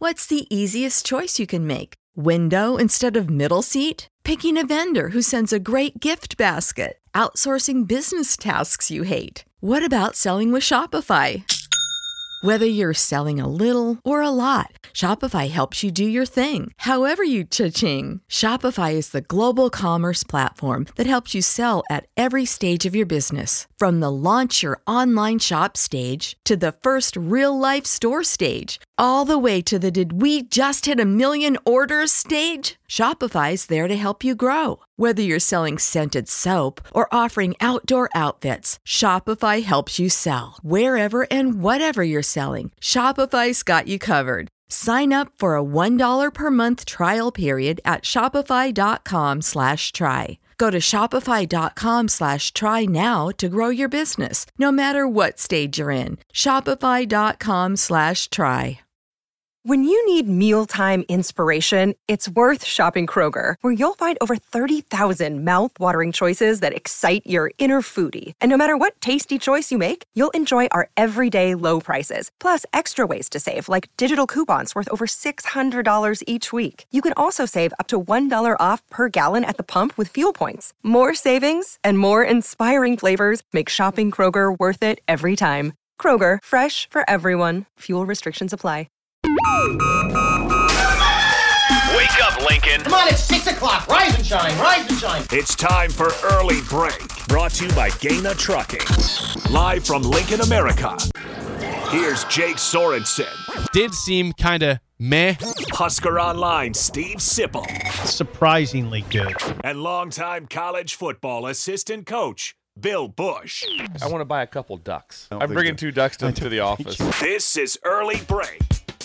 What's the easiest choice you can make? Window instead of middle seat? Picking a vendor who sends a great gift basket? Outsourcing business tasks you hate? What about selling with Shopify? Whether you're selling a little or a lot, Shopify helps you do your thing, however you cha-ching. Shopify is the global commerce platform that helps you sell at every stage of your business. From the launch your online shop stage to the first real-life store stage, all the way to the did we just hit a million orders stage. Shopify's there to help you grow. Whether you're selling scented soap or offering outdoor outfits, Shopify helps you sell. Wherever and whatever you're selling, Shopify's got you covered. Sign up for a $1 per month trial period at shopify.com/try. Go to shopify.com/try now to grow your business, no matter what stage you're in. Shopify.com/try. When you need mealtime inspiration, it's worth shopping Kroger, where you'll find over 30,000 mouth-watering choices that excite your inner foodie. And no matter what tasty choice you make, you'll enjoy our everyday low prices, plus extra ways to save, like digital coupons worth over $600 each week. You can also save up to $1 off per gallon at the pump with fuel points. More savings and more inspiring flavors make shopping Kroger worth it every time. Kroger, fresh for everyone. Fuel restrictions apply. Wake up, Lincoln. Come on, it's 6 o'clock. Rise and shine, rise and shine. It's time for Early Break, brought to you by Gaina Trucking. Live from Lincoln, America. Here's Jake Sorensen. Did seem kind of meh. Husker Online, Steve Sipple. Surprisingly good. And longtime college football assistant coach, Bill Bush. I want to buy a couple ducks. I'm bringing 2 ducks to the office. This is Early Break.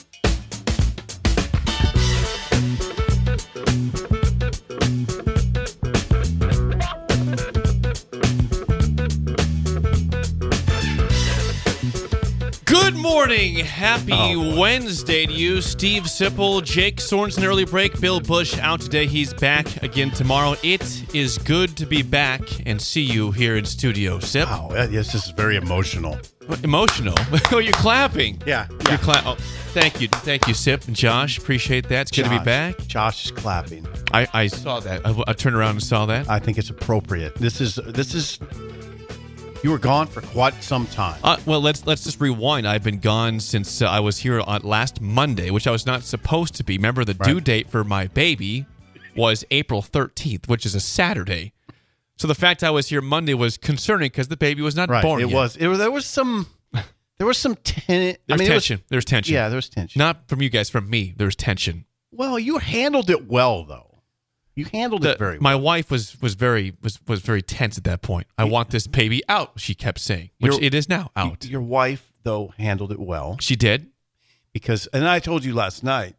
Good morning. Happy Wednesday to you. Steve Sipple, Jake Sorensen, Early Break. Bill Bush out today. He's back again tomorrow. It is good to be back and see you here in studio, Sip. Wow, yes, this is very emotional. What, emotional? Oh, you're clapping. Yeah. You're thank you. Thank you, Sip and Josh. Appreciate that. It's good to be back. Josh is clapping. I saw that. I turned around and saw that. I think it's appropriate. This is. You were gone for quite some time. Well, let's just rewind. I've been gone since I was here on last Monday, which I was not supposed to be. Remember, the due date for my baby was April 13th, which is a Saturday. So the fact I was here Monday was concerning because the baby was not born yet. There was some tension. There's tension. Yeah, there was tension. Not from you guys, from me. There's tension. Well, you handled it well, though. You handled it very well. My wife was very tense at that point. I want this baby out, she kept saying, which it is now out. Your wife, though, handled it well. She did? And I told you last night,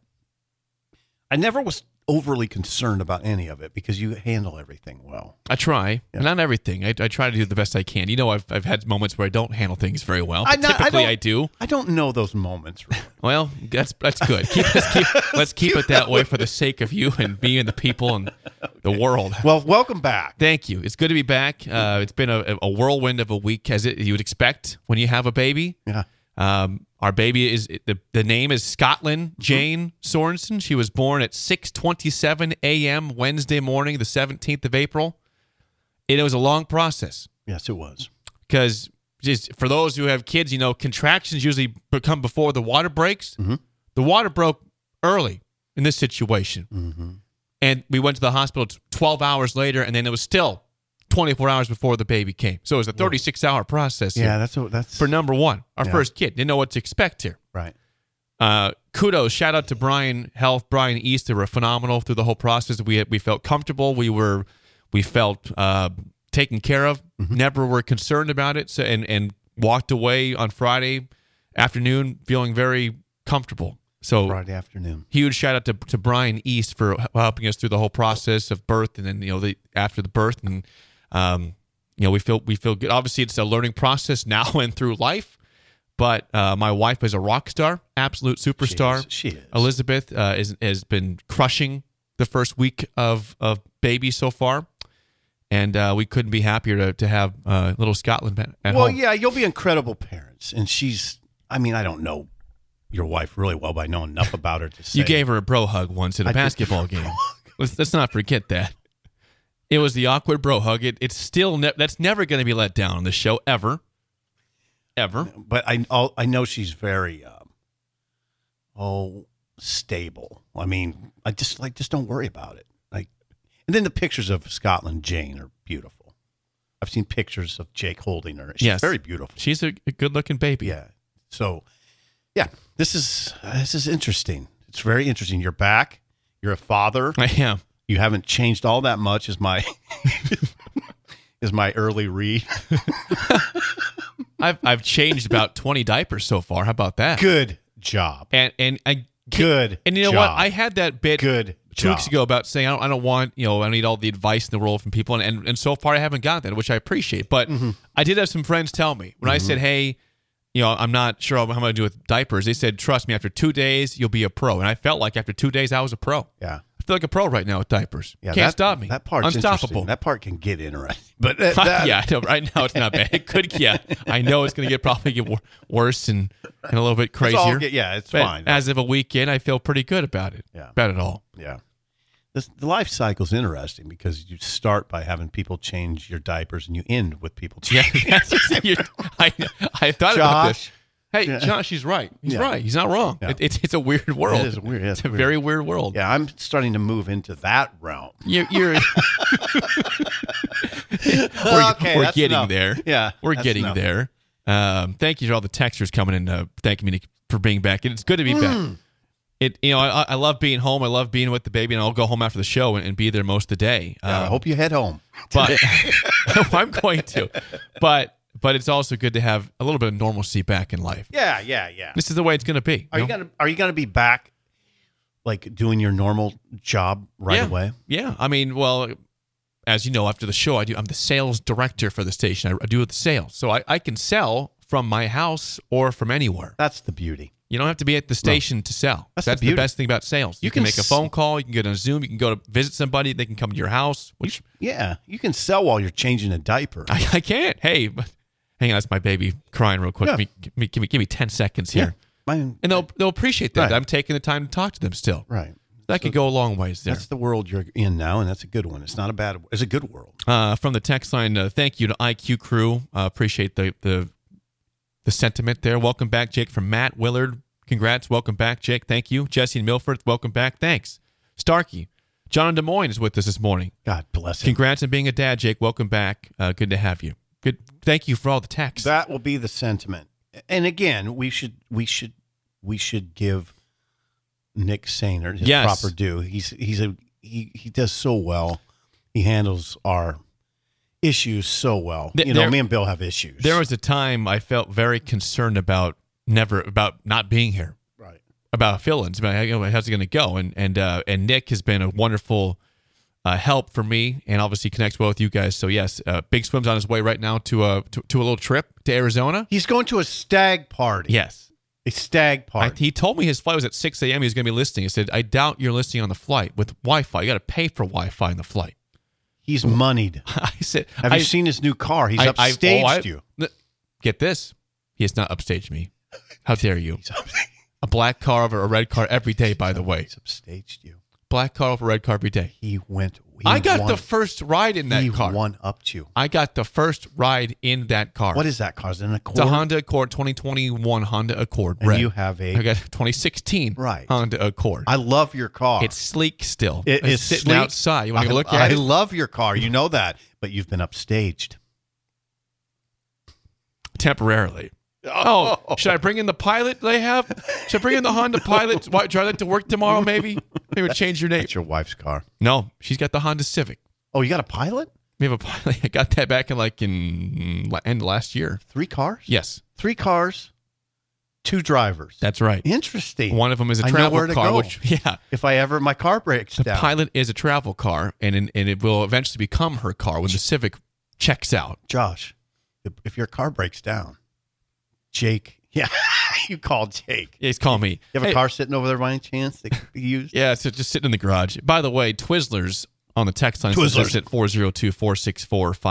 I never was overly concerned about any of it because you handle everything well. I try. Yeah. Not everything. I try to do the best I can. You know, I've had moments where I don't handle things very well. But typically I do. I don't know those moments, really. Well, that's good. Let's keep it that way for the sake of you and me and the people and the world. Well, welcome back. Thank you. It's good to be back. It's been a whirlwind of a week, as you would expect when you have a baby. Yeah. Our baby is the name is Scotland Jane Sorensen. She was born at 6:27 a.m. Wednesday morning, the 17th of April. It was a long process. Yes, it was. Because just for those who have kids, you know, contractions usually come before the water breaks. Mm-hmm. The water broke early in this situation, and we went to the hospital 12 hours later, and then it was still 24 hours before the baby came. So it was a 36-hour process. Yeah, here. that's for number one. Our first kid. Didn't know what to expect here. Right. Kudos. Shout out to Brian Health, Brian East. They were phenomenal through the whole process. We felt comfortable. We felt taken care of. Mm-hmm. Never were concerned about it. So and walked away on Friday afternoon feeling very comfortable. So Friday afternoon. Huge shout out to Brian East for helping us through the whole process of birth, and then after the birth, and we feel good. Obviously, it's a learning process now and through life. But my wife is a rock star, absolute superstar. She is. Elizabeth has been crushing the first week of baby so far, and we couldn't be happier to have little Scotland at home. Well, yeah, you'll be incredible parents, and she's. I mean, I don't know your wife really well by knowing enough about her to say. You gave her a bro hug once at a basketball game. Let's not forget that. It was the awkward bro hug. It's still that's never going to be let down on the show ever. But I know she's very stable. I mean, I just don't worry about it. Like, and then the pictures of Scotland Jane are beautiful. I've seen pictures of Jake holding her. She's very beautiful. She's a good-looking baby. Yeah. So, yeah, this is interesting. It's very interesting. You're back. You're a father. I am. You haven't changed all that much, is my early read. I've changed about 20 diapers so far. How about that? Good job. And you know what? I had that bit 2 weeks ago about saying I don't want, I need all the advice in the world from people, and so far I haven't got that, which I appreciate. But I did have some friends tell me when I said, hey, I'm not sure how I'm going to do with diapers. They said, trust me, after 2 days you'll be a pro. And I felt like after 2 days I was a pro. Yeah. I feel like a pro right now with diapers. Yeah, Can't stop me. That part's unstoppable. That part can get interesting. But yeah, I know, right now it's not bad. It could, yeah. I know it's going to probably get worse and a little bit crazier. It's but fine. As of a weekend, I feel pretty good about it. Yeah. About it all. Yeah. The life cycle's interesting because you start by having people change your diapers and you end with people changing. Yeah, I thought about this. Hey, Josh, he's right. He's right. He's not wrong. Yeah. It's a weird world. It is weird. It's a very weird world. Yeah, I'm starting to move into that realm. You're okay, we're getting enough. there. Yeah, we're getting enough. there. Thank you to all the texters coming in, thanking me for being back. It's good to be back. I love being home. I love being with the baby, and I'll go home after the show and be there most of the day. I hope you head home. But I'm going to. But it's also good to have a little bit of normalcy back in life. Yeah. This is the way it's going to be. Are you gonna be back, like doing your normal job right away? Yeah. I mean, well, as you know, after the show, I'm the sales director for the station. I do the sales, so I can sell from my house or from anywhere. That's the beauty. You don't have to be at the station to sell. That's the best thing about sales. You can make a phone call. You can get on Zoom. You can go to visit somebody. They can come to your house. You can sell while you're changing a diaper. I can't. Hey, hang on. That's my baby crying real quick. Yeah. Give me 10 seconds here. Yeah. And they'll appreciate that. Right. I'm taking the time to talk to them still. Right. That could go a long ways there. That's the world you're in now, and that's a good one. It's not a bad. It's a good world. From the text line, thank you to IQ Crew. Appreciate the sentiment there. Welcome back, Jake, from Matt Willard. Congrats. Welcome back, Jake. Thank you. Jesse and Milford, welcome back. Thanks. Starkey. John in Des Moines is with us this morning. God bless him. Congrats on being a dad, Jake. Welcome back. Good to have you. Good. Thank you for all the texts. That will be the sentiment. And again, we should give Nick Sainer his proper due. He does so well. He handles our issues so well. Me and Bill have issues. There was a time I felt very concerned about not being here. Right. About fill-ins, about how's it going to go, and Nick has been a wonderful help for me, and obviously connects well with you guys. So yes, Big Swim's on his way right now to a little trip to Arizona. He's going to a stag party. Yes, a stag party. He told me his flight was at 6 a.m. He was going to be listening. He said, "I doubt you're listening on the flight with Wi-Fi. You got to pay for Wi-Fi in the flight." He's moneyed. I said, "Have you seen his new car? He's upstaged you." Get this, he has not upstaged me. How dare you? A black car over a red car every day, by the way. He's upstaged you. Black car over red car every day. I got the first ride in that car. He one-upped you. I got the first ride in that car. What is that car? Is it an Accord? It's a Honda Accord, 2021 Honda Accord. And red. you have I got 2016 Honda Accord. I love your car. It's sleek still. It's sitting sleek. outside. You want to go look at it? I love your car. You know that. But you've been upstaged. Temporarily. Oh, should I bring in the Pilot they have? Should I bring in the Honda Pilot? Drive that to work tomorrow, maybe? Maybe change your name. That's your wife's car. No, she's got the Honda Civic. Oh, you got a Pilot? We have a Pilot. I got that back in end of last year. 3 cars? Yes. 3 cars, 2 drivers. That's right. Interesting. One of them is a travel car. Go. If my car breaks down. The Pilot is a travel car, and it will eventually become her car when the Civic checks out. Josh, if your car breaks down, Jake, you call Jake. Yeah, he's calling me. You have a car sitting over there by any chance that could be used? Yeah, it's just sitting in the garage. By the way, Twizzlers on the text line at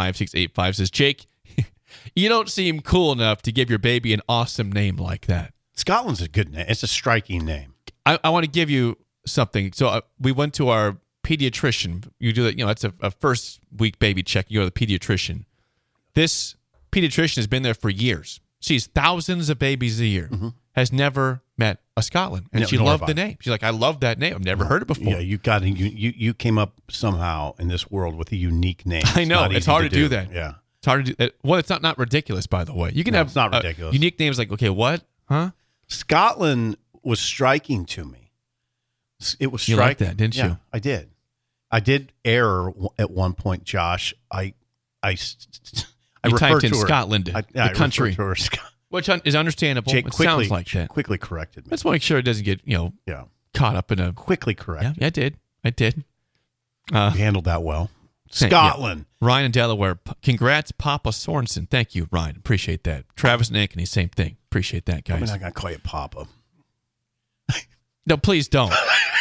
402-464-5685 says, Jake, you don't seem cool enough to give your baby an awesome name like that. Scotland's a good name. It's a striking name. I want to give you something. So we went to our pediatrician. You do that, that's a first week baby check. You go to the pediatrician. This pediatrician has been there for years. Sees thousands of babies a year. Mm-hmm. Has never met a Scotland, and she loved the name. She's like, I love that name. I've never heard it before. Yeah, you came up somehow in this world with a unique name. I know it's hard to do that. Yeah, it's hard to do. Well, it's not ridiculous, by the way. You can have it's not ridiculous. Unique names like, okay, what? Huh? Scotland was striking to me. It was striking. You liked that, didn't you? I did. I did err at one point, Josh. I typed in Scotland, the country, to her, which is understandable. Jake it sounds like that. Quickly corrected me. Let's make sure it doesn't get caught up in a quickly corrected. Yeah, I did. You handled that well. Scotland. Yeah. Ryan in Delaware. Congrats, Papa Sorensen. Thank you, Ryan. Appreciate that. Travis and Ankeny, same thing. Appreciate that, guys. I'm not going to call you Papa. No, please don't.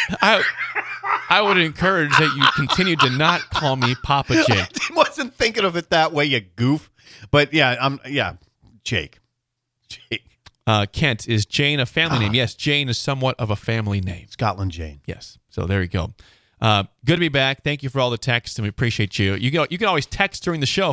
I would encourage that you continue to not call me Papa Jake. I wasn't thinking of it that way, you goof. But Jake. Kent, is Jane a family name? Yes, Jane is somewhat of a family name. Scotland Jane. Yes. So there you go. Good to be back. Thank you for all the texts, and we appreciate you. You can always text during the show,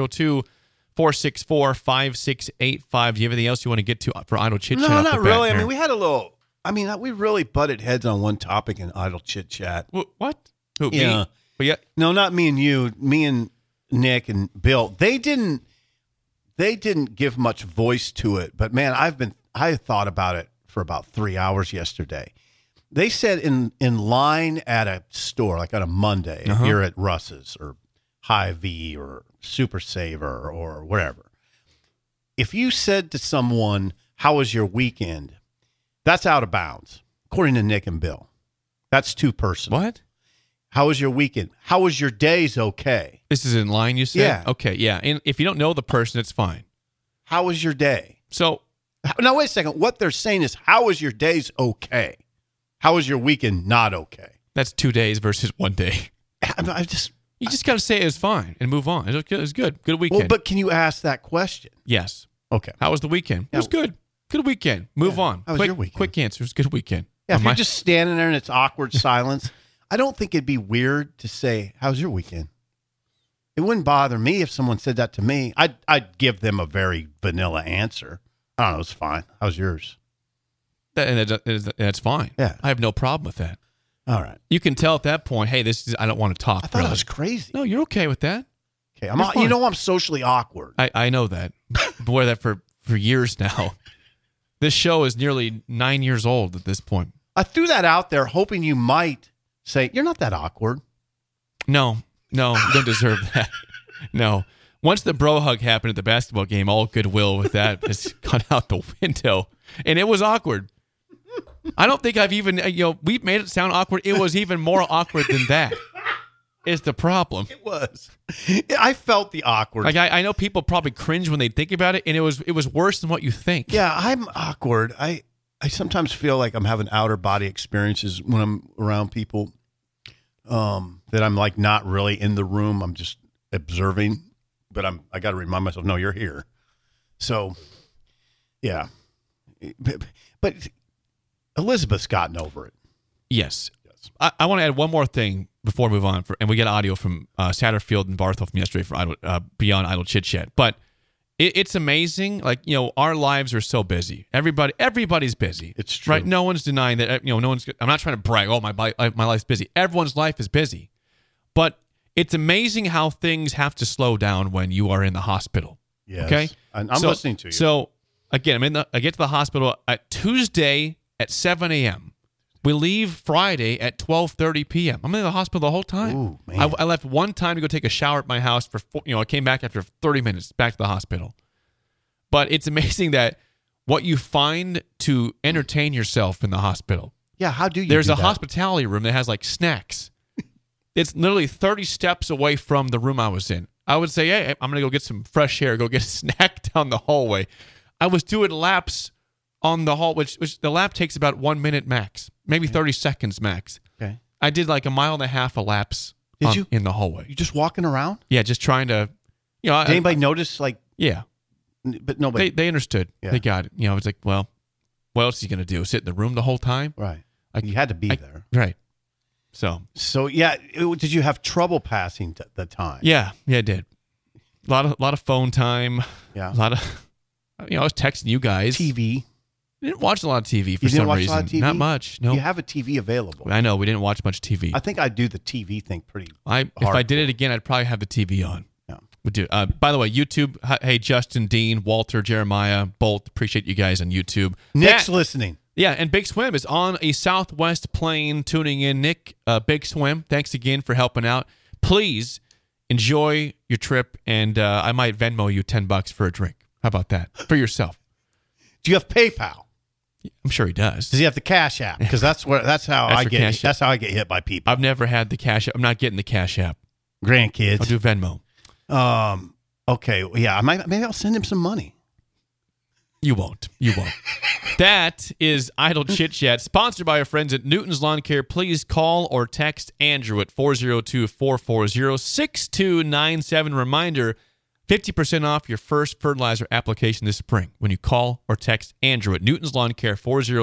402-464-5685. Do you have anything else you want to get to for Idle Chit Chat? No, not really. I mean, we had a little... we really butted heads on one topic in Idle Chit Chat. What? Who, yeah. Me? Well, yeah. No, not me and you. Me and Nick and Bill. They didn't give much voice to it. But man, I thought about it for about 3 hours yesterday. They said in line at a store, like on a Monday, here at Russ's or Hy-Vee or Super Saver or wherever, if you said to someone, "How was your weekend?" that's out of bounds, according to Nick and Bill. That's too personal. What? How was your weekend? How was your days? Okay. This is in line, you said? Yeah. Okay, yeah. And if you don't know the person, it's fine. How was your day? So, now wait a second. What they're saying is, how was your days? Okay. How was your weekend? Not okay. That's 2 days versus 1 day. You just got to say it was fine and move on. It was good. Good weekend. Well, but can you ask that question? Yes. Okay. How was the weekend? It was good. Good weekend. Move on. How was your weekend? Quick answers. Good weekend. Yeah, if you're just standing there and it's awkward silence, I don't think it'd be weird to say, "How's your weekend?" It wouldn't bother me if someone said that to me. I'd give them a very vanilla answer. I don't know. It's fine. How's yours? That's fine. Yeah. I have no problem with that. All right. You can tell at that point, hey, I don't want to talk. I thought it was crazy. No, you're okay with that. Okay. I'm socially awkward. I know that. Boy, that for years now. This show is nearly 9 years old at this point. I threw that out there hoping you might say, "You're not that awkward." No, you don't deserve that. No. Once the bro hug happened at the basketball game, all goodwill with that has gone out the window. And it was awkward. I don't think I've even, we've made it sound awkward. It was even more awkward than that. Is the problem. It was. I felt the awkward. Like I know people probably cringe when they think about it, and it was worse than what you think. Yeah, I'm awkward. I sometimes feel like I'm having outer body experiences when I'm around people. That I'm like not really in the room. I'm just observing, but I got to remind myself, no, you're here. So, yeah, but Elizabeth's gotten over it. Yes. I want to add one more thing before we move on, and we get audio from Satterfield and Barthel from yesterday for Beyond Idle Chit Chat. But it's amazing. Like, our lives are so busy. Everybody's busy. It's true, right? No one's denying that. No one's. I'm not trying to brag. Oh, my life's busy. Everyone's life is busy, but it's amazing how things have to slow down when you are in the hospital. Yes. Okay. I'm listening to you. So again, I get to the hospital at Tuesday at 7 a.m. We leave Friday at 12:30 p.m. I'm in the hospital the whole time. Ooh, man. I left one time to go take a shower at my house I came back after 30 minutes back to the hospital. But it's amazing that what you find to entertain yourself in the hospital. Yeah, how do you There's do a that? hospitality room that has like snacks. It's literally 30 steps away from the room I was in. I would say, hey, I'm going to go get some fresh air, go get a snack down the hallway. I was doing laps on the hall, which the lap takes about 1 minute max, maybe 30 seconds max. Okay. I did like 1.5 miles of laps in the hallway. You just walking around? Yeah, just trying to, Did anybody notice, like... Yeah. But nobody... They understood. Yeah. They got it. It's like, well, What else is he going to do? Sit in the room the whole time? Right. You had to be there. Right. So yeah, did you have trouble passing the time? Yeah, I did. A lot of phone time. Yeah. A lot of, I was texting you guys. TV. I didn't watch a lot of TV for You didn't some watch reason. a lot of TV? Not much. No. You have a TV available. I know we didn't watch much TV. I think I'd do the TV thing pretty. If I did it again, I'd probably have the TV on. Yeah. Would do. By the way, YouTube. Hey, Justin, Dean, Walter, Jeremiah, both appreciate you guys on YouTube. Nick's listening. Yeah, and Big Swim is on a Southwest plane tuning in. Nick, Big Swim, thanks again for helping out. Please enjoy your trip, and I might Venmo you $10 for a drink. How about that? For yourself. Do you have PayPal? I'm sure he does. Does he have the Cash App? Because that's how I get hit by people. I've never had the Cash App. I'm not getting the Cash App. Grandkids. I'll do Venmo. Okay. Yeah. Maybe I'll send him some money. You won't. That is Idle Chit Chat, sponsored by our friends at Newton's Lawn Care. Please call or text Andrew at 402-440-6297. Reminder, 50% off your first fertilizer application this spring when you call or text Andrew at Newton's Lawn Care,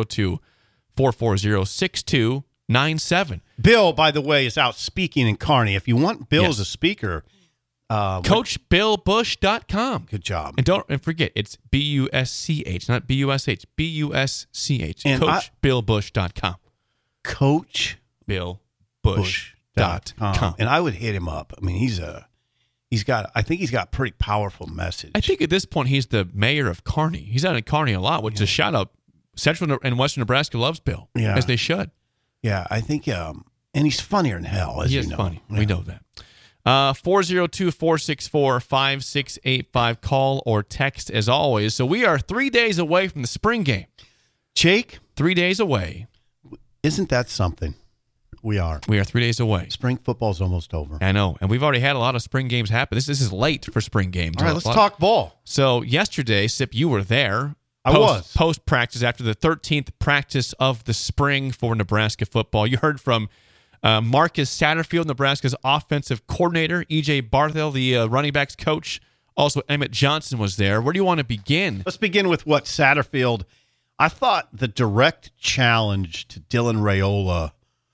402-440-6297. Bill, by the way, is out speaking in Kearney. If you want Bill as a speaker, CoachBillBush.com. Good job. And don't forget, it's B-U-S-C-H, not B-U-S-H. B-U-S-C-H. CoachBillBush.com. CoachBillBush.com. And I would hit him up. I mean, I think he's got a pretty powerful message. I think at this point he's the mayor of Kearney. He's out in Kearney a lot, which is a shout out. Central and Western Nebraska loves Bill, as they should. Yeah, I think, and he's funnier than hell, as you know. He is funny. Yeah. We know that. 402-464-5685. Call or text as always. So we are 3 days away from the spring game. Jake? 3 days away. Isn't that something? We are 3 days away. Spring football's almost over. I know. And we've already had a lot of spring games happen. This is late for spring games. All right, let's talk ball. So yesterday, Sip, you were there. I was. Post-practice after the 13th practice of the spring for Nebraska football. You heard from Marcus Satterfield, Nebraska's offensive coordinator, E.J. Barthel, the running backs coach. Also, Emmett Johnson was there. Where do you want to begin? Let's begin with what Satterfield. I thought the direct challenge to Dylan Raiola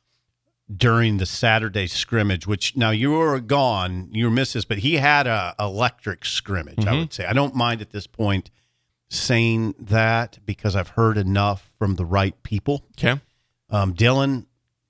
during the Saturday scrimmage, which now you were gone, you missed this, but he had a electric scrimmage, I would say. I don't mind at this point saying that because I've heard enough from the right people. Okay. Dylan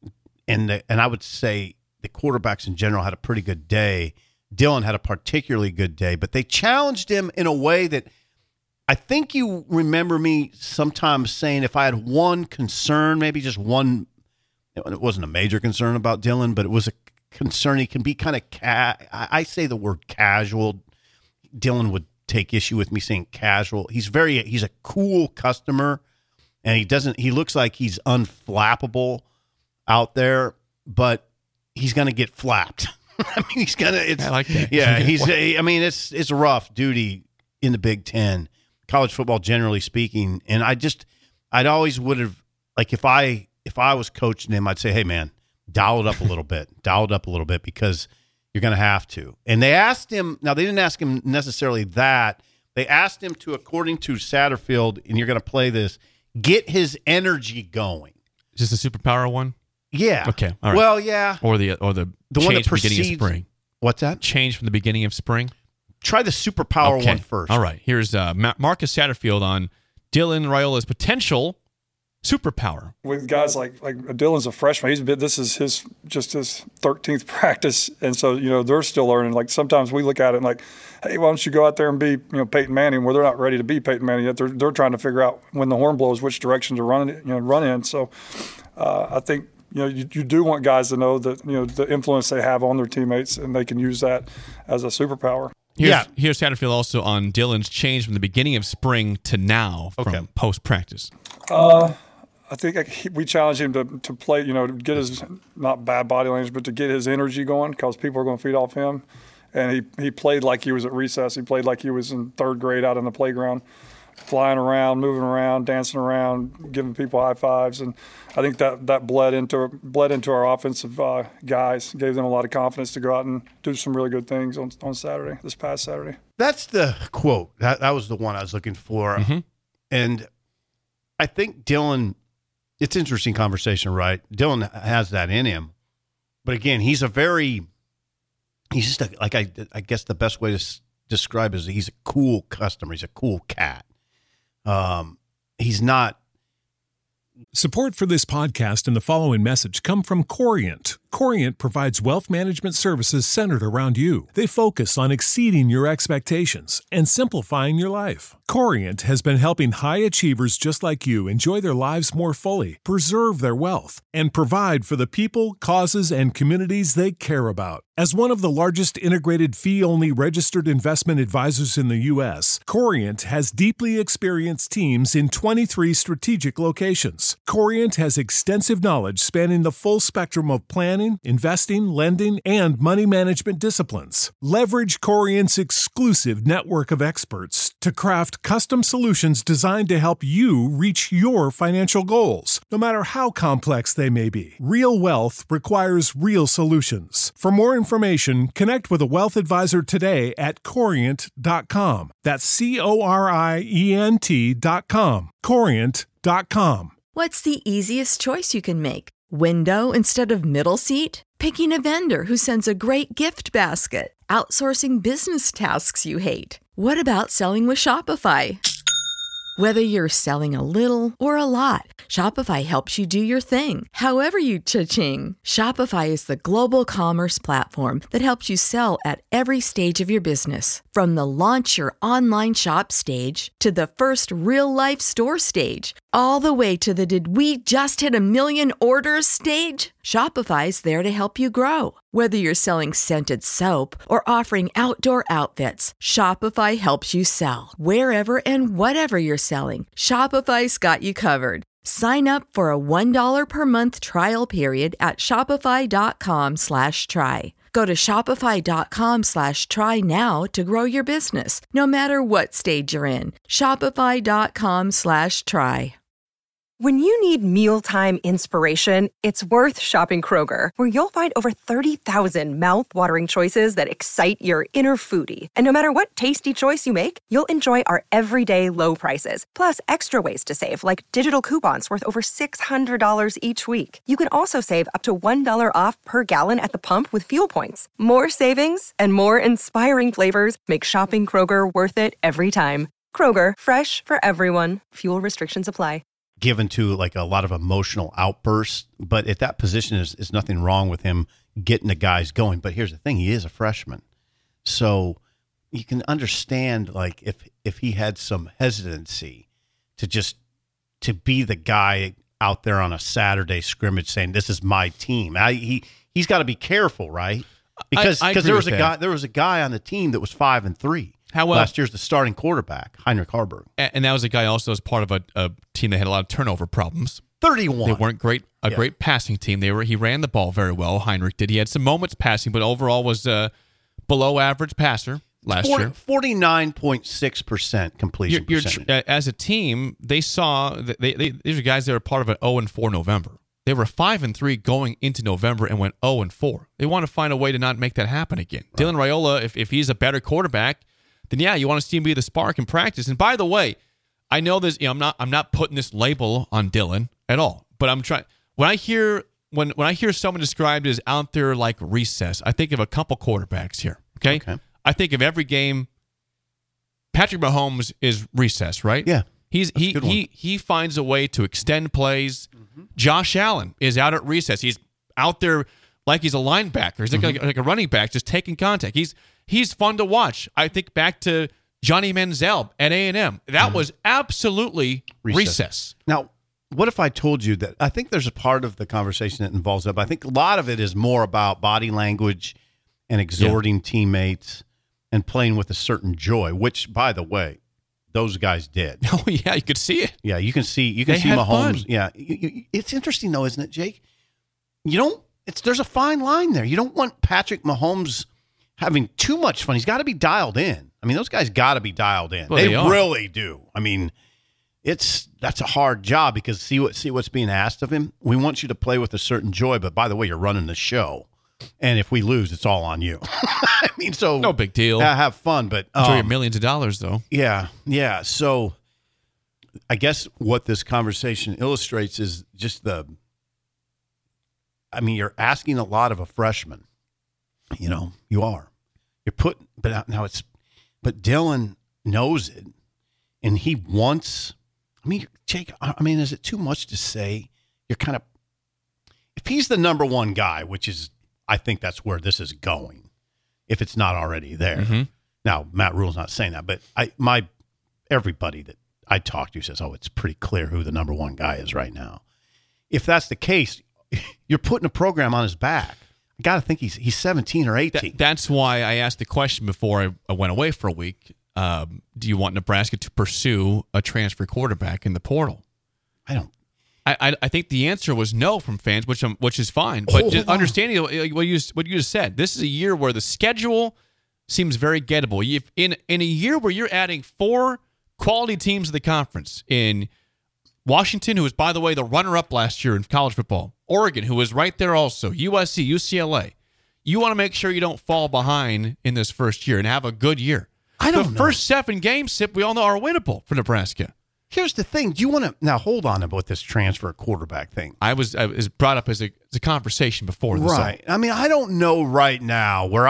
and I would say the quarterbacks in general had a pretty good day. Dylan had a particularly good day, but they challenged him in a way that I think you remember me sometimes saying if I had one concern, maybe just one, it wasn't a major concern about Dylan, but it was a concern. He can be kind of, I say the word casual. Dylan would take issue with me saying casual. He's a cool customer, and he looks like he's unflappable out there, but he's going to get flapped. I mean, I like that. Yeah, it's rough duty in the Big Ten, college football generally speaking. And I'd always would have, like, if I was coaching him, I'd say, hey man, dial it up a little bit, because you're going to have to. And they asked him, now they didn't ask him necessarily that. They asked him to, according to Satterfield, and you're going to play this, get his energy going. Is this a superpower one? Yeah. Okay. All right. Well, yeah. Or the one change that from the beginning of spring. What's that? Change from the beginning of spring. Try the superpower one first. All right. Here's Marcus Satterfield on Dylan Raiola's potential superpower. With guys like Dylan's a freshman, this is his 13th practice, and so they're still learning. Like sometimes we look at it and like, hey, why don't you go out there and be Peyton Manning? Where they're not ready to be Peyton Manning yet. They're trying to figure out when the horn blows which direction to run in. So I think you do want guys to know that the influence they have on their teammates, and they can use that as a superpower. Here's Satterfield also on Dylan's change from the beginning of spring to now from post practice. I think we challenged him to play, to get his, not bad body language, but to get his energy going, because people are going to feed off him. And he played like he was at recess. He played like he was in third grade out on the playground, flying around, moving around, dancing around, giving people high fives. And I think that bled into our offensive guys, gave them a lot of confidence to go out and do some really good things on Saturday, this past Saturday. That's the quote. That was the one I was looking for. Mm-hmm. And I think Dylan, it's an interesting conversation, right? Dylan has that in him. But again, he's just I guess the best way to describe it is he's a cool customer. He's a cool cat. He's not. Support for this podcast and the following message come from Corient. Corient provides wealth management services centered around you. They focus on exceeding your expectations and simplifying your life. Corient has been helping high achievers just like you enjoy their lives more fully, preserve their wealth, and provide for the people, causes, and communities they care about. As one of the largest integrated fee-only registered investment advisors in the U.S., Corient has deeply experienced teams in 23 strategic locations. Corient has extensive knowledge spanning the full spectrum of planning, investing, lending, and money management disciplines. Leverage Corient's exclusive network of experts to craft custom solutions designed to help you reach your financial goals, no matter how complex they may be. Real wealth requires real solutions. For more information, connect with a wealth advisor today at Corient.com. That's Corient.com. Corient.com. What's the easiest choice you can make? Window instead of middle seat? Picking a vendor who sends a great gift basket? Outsourcing business tasks you hate? What about selling with Shopify? Whether you're selling a little or a lot, Shopify helps you do your thing, however you cha-ching. Shopify is the global commerce platform that helps you sell at every stage of your business. From the launch your online shop stage to the first real-life store stage, all the way to the did we just hit 1 million orders stage. Shopify's there to help you grow. Whether you're selling scented soap or offering outdoor outfits, Shopify helps you sell. Wherever and whatever you're selling, Shopify's got you covered. Sign up for a $1 per month trial period at shopify.com/try. Go to shopify.com/try now to grow your business, no matter what stage you're in. Shopify.com/try. When you need mealtime inspiration, it's worth shopping Kroger, where you'll find over 30,000 mouth-watering choices that excite your inner foodie. And no matter what tasty choice you make, you'll enjoy our everyday low prices, plus extra ways to save, like digital coupons worth over $600 each week. You can also save up to $1 off per gallon at the pump with fuel points. More savings and more inspiring flavors make shopping Kroger worth it every time. Kroger, fresh for everyone. Fuel restrictions apply. Given to like a lot of emotional outbursts, but at that position is nothing wrong with him getting the guys going. But here's the thing, he is a freshman. So you can understand like if he had some hesitancy to be the guy out there on a Saturday scrimmage saying, this is my team. He's got to be careful, right? Because there was a guy on the team that was 5-3. Last year's the starting quarterback, Heinrich Haarberg. And that was a guy also as part of a team that had a lot of turnover problems. 31. They weren't great passing team. He ran the ball very well, Heinrich did. He had some moments passing, but overall was a below average passer last year. 49.6% completion percentage. As a team, they saw that these are guys that are part of an 0-4 November. They were 5-3 going into November and went 0-4. They want to find a way to not make that happen again. Right. Dylan Raiola, if he's a better quarterback, then yeah, you want to see him be the spark in practice. And by the way, I know this. I'm not putting this label on Dylan at all. But I'm trying. When I hear someone described as out there like recess, I think of a couple quarterbacks here. Okay. I think of every game. Patrick Mahomes is recess, right? Yeah. He finds a way to extend plays. Mm-hmm. Josh Allen is out at recess. He's out there like he's a linebacker. He's like a running back, just taking contact. He's fun to watch. I think back to Johnny Manziel at A&M. That was absolutely recess. Now, what if I told you that I think there's a part of the conversation that involves that, but I think a lot of it is more about body language and exhorting teammates and playing with a certain joy, which, by the way, those guys did. Oh, yeah, you could see it. Yeah, you can see Mahomes. Fun. Yeah, it's interesting, though, isn't it, Jake? There's a fine line there. You don't want Patrick Mahomes having too much fun. He's got to be dialed in. I mean, those guys got to be dialed in. Well, they really do. I mean, that's a hard job because see what's being asked of him. We want you to play with a certain joy, but by the way, you're running the show, and if we lose, it's all on you. I mean, so no big deal. Yeah, have fun, but enjoy your millions of dollars, though. Yeah. So I guess what this conversation illustrates is just you're asking a lot of a freshman. You are. You're but Dylan knows it, and he wants. Jake. Is it too much to say? You're kind of. If he's the number one guy, which is, I think that's where this is going, if it's not already there. Mm-hmm. Now, Matt Rule's not saying that, but everybody that I talk to says, it's pretty clear who the number one guy is right now. If that's the case, you're putting a program on his back. I got to think he's 17 or 18. That's why I asked the question before I went away for a week. Do you want Nebraska to pursue a transfer quarterback in the portal? I don't. I think the answer was no from fans, which is fine. But just understanding what you just said, this is a year where the schedule seems very gettable. In a year where you're adding 4 quality teams of the conference in Washington, who was, by the way, the runner-up last year in college football, Oregon, who was right there also, USC, UCLA. You want to make sure you don't fall behind in this first year and have a good year. The first 7 games, Sip, we all know are winnable for Nebraska. Here's the thing. Do you want to now hold on about this transfer quarterback thing? I was brought up as a conversation before this. Right. I don't know right now where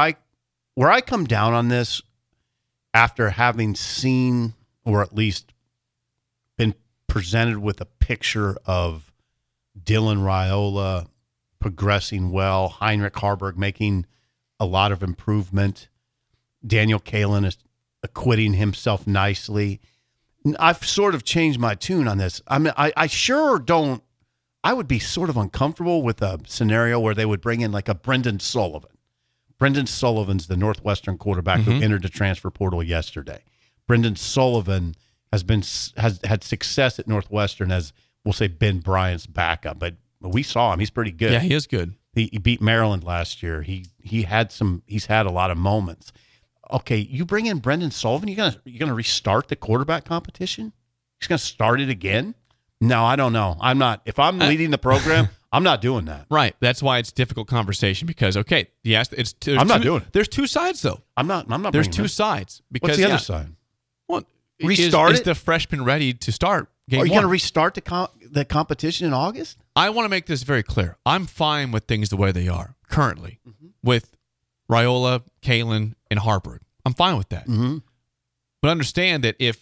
I come down on this after having seen, or at least been presented with a picture of Dylan Raiola progressing well, Heinrich Haarberg making a lot of improvement, Daniel Kaelin is acquitting himself nicely. I've sort of changed my tune on this. I sure don't. I would be sort of uncomfortable with a scenario where they would bring in like a Brendan Sullivan. Brendan Sullivan's the Northwestern quarterback who entered the transfer portal yesterday. Brendan Sullivan has had success at Northwestern as, we'll say, Ben Bryant's backup, but we saw him. He's pretty good. Yeah, he is good. He beat Maryland last year. He's had a lot of moments. Okay, you bring in Brendan Sullivan, you're gonna restart the quarterback competition? He's gonna start it again? No, I don't know. I'm not. If I'm leading the program, I'm not doing that. Right. That's why it's a difficult conversation because yes, I'm not doing it. There's 2 sides though. I'm not. There's 2 sides. Because, what's the other side? Well, restart is the freshman ready to start game 1? Are you going to restart the competition in August? I want to make this very clear. I'm fine with things the way they are currently with Raiola, Kaelin, and Haarberg. I'm fine with that. Mm-hmm. But understand that if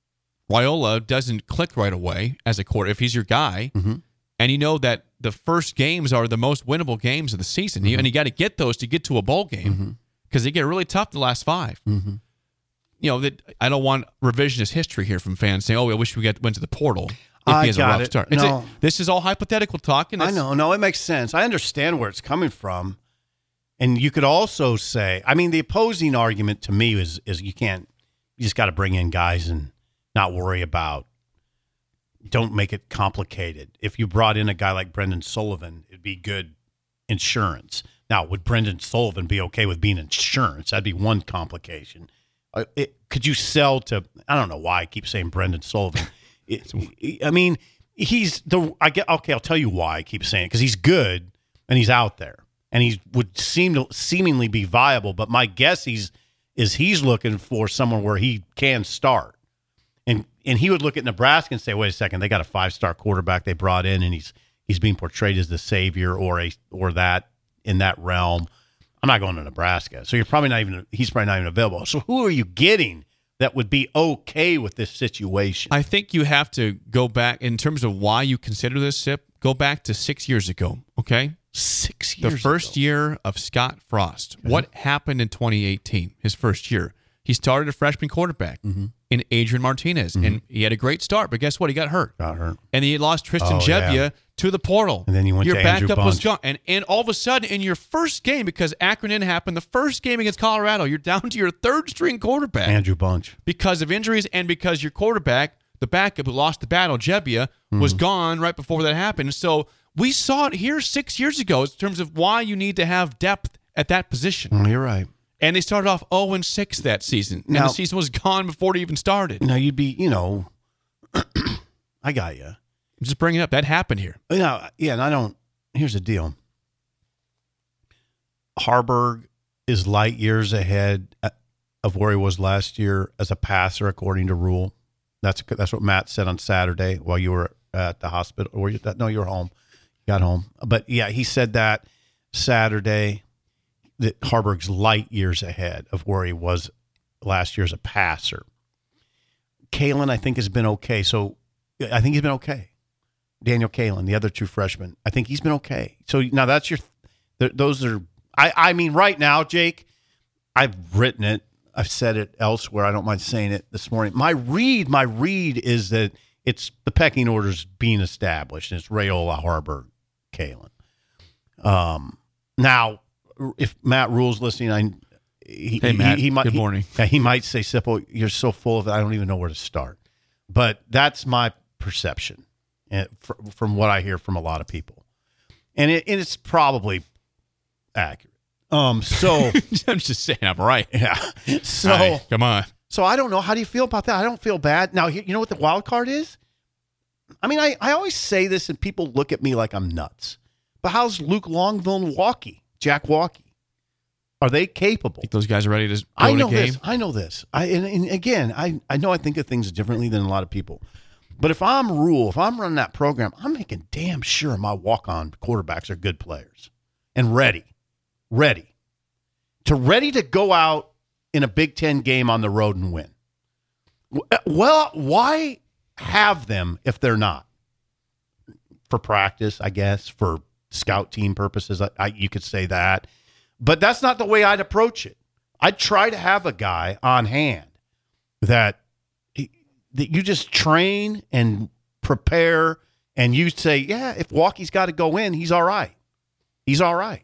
Raiola doesn't click right away as a quarter, if he's your guy, and you know that the first games are the most winnable games of the season, and you got to get those to get to a bowl game because they get really tough the last 5. That I don't want revisionist history here from fans saying, "Oh, I wish we went to the portal." If he has a rough start. No. This is all hypothetical talk. And I know. No, it makes sense. I understand where it's coming from. And you could also say, the opposing argument to me is you just got to bring in guys and not worry about, don't make it complicated. If you brought in a guy like Brendan Sullivan, it'd be good insurance. Now, would Brendan Sullivan be okay with being insurance? That'd be one complication. Could you sell to, I don't know why I keep saying Brendan Sullivan. I'll tell you why I keep saying it, because he's good and he's out there. And he would seemingly be viable, but my guess he's looking for someone where he can start, and he would look at Nebraska and say, "Wait a second, they got a 5-star quarterback they brought in, and he's being portrayed as the savior or that in that realm. I'm not going to Nebraska, so he's probably not even available. So who are you getting that would be okay with this situation?" I think you have to go back in terms of why you consider this, Sip. Go back to 6 years ago, okay? 6 years The first year of Scott Frost. Mm-hmm. What happened in 2018, his first year? He started a freshman quarterback in Adrian Martinez, and he had a great start. But guess what? He got hurt. And he lost Tristan Gebbia to the portal. And then he went your to Andrew backup Bunch. was gone. And all of a sudden, in your first game, because Akron didn't happen, the first game against Colorado, you're down to your 3rd-string quarterback. Andrew Bunch. Because of injuries and because your quarterback, the backup who lost the battle, Gebbia, was gone right before that happened. So we saw it here 6 years ago in terms of why you need to have depth at that position. You're right. And they started off 0-6 that season. And the season was gone before it even started. Now, you'd be, I got you. Just bringing it up. That happened here. And here's the deal. Haarberg is light years ahead of where he was last year as a passer, according to Rule. That's what Matt said on Saturday while you were at the hospital. Or you were home. You got home. But, yeah, he said that Saturday that Harburg's light years ahead of where he was last year as a passer. Kalen, I think, has been okay. So I think he's been okay. Daniel Kalen, the other 2 freshmen, I think he's been okay. So now that's those are, I mean, right now, Jake, I've written it. I've said it elsewhere. I don't mind saying it this morning. My read is that it's the pecking order's being established, and it's Raiola, Harburg, Kalen. Now, if Matt Rule's listening, hey, Matt, good morning. He might say, Sipple, you're so full of it, I don't even know where to start. But that's my perception from what I hear from a lot of people. And it's probably accurate. So I'm just saying I'm right. Yeah. So right, come on. So I don't know. How do you feel about that? I don't feel bad. Now, you know what the wild card is? I mean, I always say this and people look at me like I'm nuts. But how's Luke Longville and Jack Walkie? Are they capable? Think those guys are ready to go to game? I know this. And again, I know I think of things differently than a lot of people. But if I'm Rule, if I'm running that program, I'm making damn sure my walk-on quarterbacks are good players and ready to go out in a Big Ten game on the road and win. Well, why have them if they're not? For practice, I guess, for scout team purposes, you could say that. But that's not the way I'd approach it. I'd try to have a guy on hand that you just train and prepare, and you say, yeah, if Walkie's got to go in, he's all right. He's all right.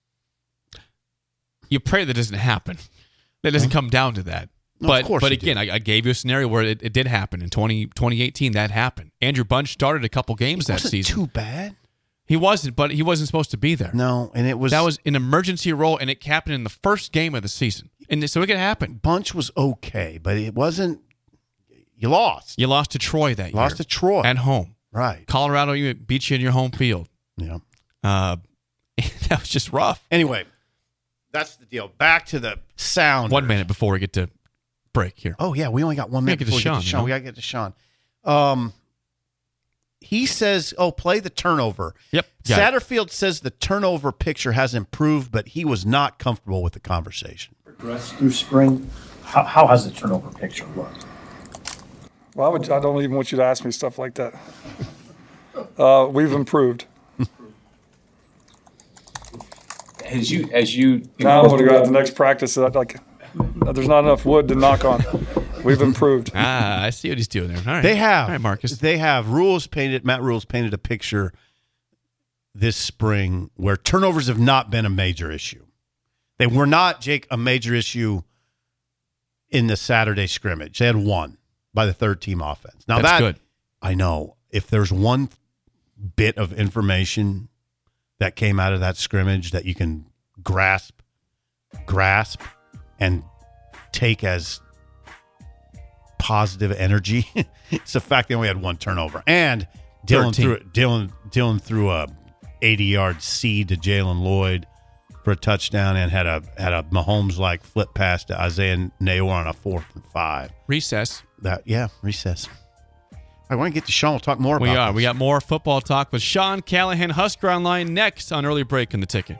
You pray that doesn't happen. That doesn't come down to that. No, of course but again, I gave you a scenario where it did happen. In 2018, that happened. Andrew Bunch started a couple games that season. Too bad. He wasn't, but he wasn't supposed to be there. No, and that was an emergency role, and it happened in the first game of the season. And so it could happen. Bunch was okay, but it wasn't. You lost. You lost to Troy that year. Lost to Troy. At home. Right. Colorado beat you in your home field. Yeah. That was just rough. Anyway, that's the deal. Back to the sound. 1 minute before we get to break here. Oh, yeah. We only got 1 minute before we get to Sean. We got to get to Sean. He says, play the turnover. Yep. Satterfield says the turnover picture has improved, but he was not comfortable with the conversation. Progress through spring. How has the turnover picture looked? Well, I don't even want you to ask me stuff like that. We've improved. As you now I'm going to go out to the next practice. There's not enough wood to knock on. We've improved. I see what he's doing there. All right. They have. All right, Marcus. They have. Matt Rule's painted a picture this spring where turnovers have not been a major issue. They were not, Jake, a major issue in the Saturday scrimmage. They had one by the third-team offense. Now that's good. I know. If there's one bit of information that came out of that scrimmage that you can grasp, and take as positive energy, it's the fact they only had one turnover. And Dylan threw a 80-yard seed to Jalen Lloyd for a touchdown and had a Mahomes-like flip pass to Isaiah Neyor on a 4th and 5. Recess. Recess. I want to get to Sean. We'll talk more about this. We got more football talk with Sean Callahan, Husker Online, next on Early Break in the Ticket.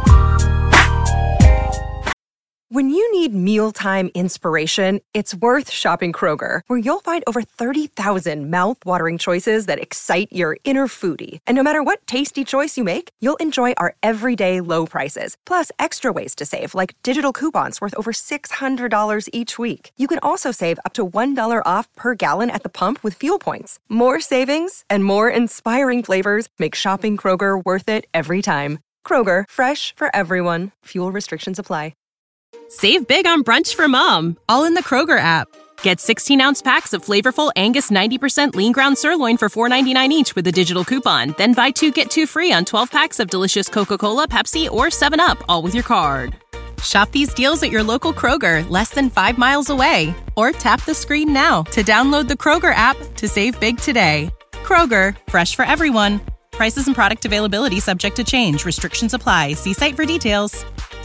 When you need mealtime inspiration, it's worth shopping Kroger, where you'll find over 30,000 mouth-watering choices that excite your inner foodie. And no matter what tasty choice you make, you'll enjoy our everyday low prices, plus extra ways to save, like digital coupons worth over $600 each week. You can also save up to $1 off per gallon at the pump with fuel points. More savings and more inspiring flavors make shopping Kroger worth it every time. Kroger, fresh for everyone. Fuel restrictions apply. Save big on brunch for mom, all in the Kroger app. Get 16-ounce packs of flavorful Angus 90% lean ground sirloin for $4.99 each with a digital coupon. Then buy 2, get 2 free on 12 packs of delicious Coca-Cola, Pepsi, or 7-Up, all with your card. Shop these deals at your local Kroger, less than 5 miles away. Or tap the screen now to download the Kroger app to save big today. Kroger, fresh for everyone. Prices and product availability subject to change. Restrictions apply. See site for details.